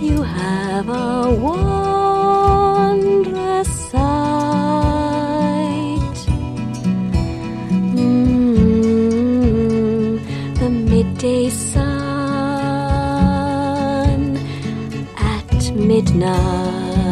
you have a wondrous sight. The midday sun at midnight.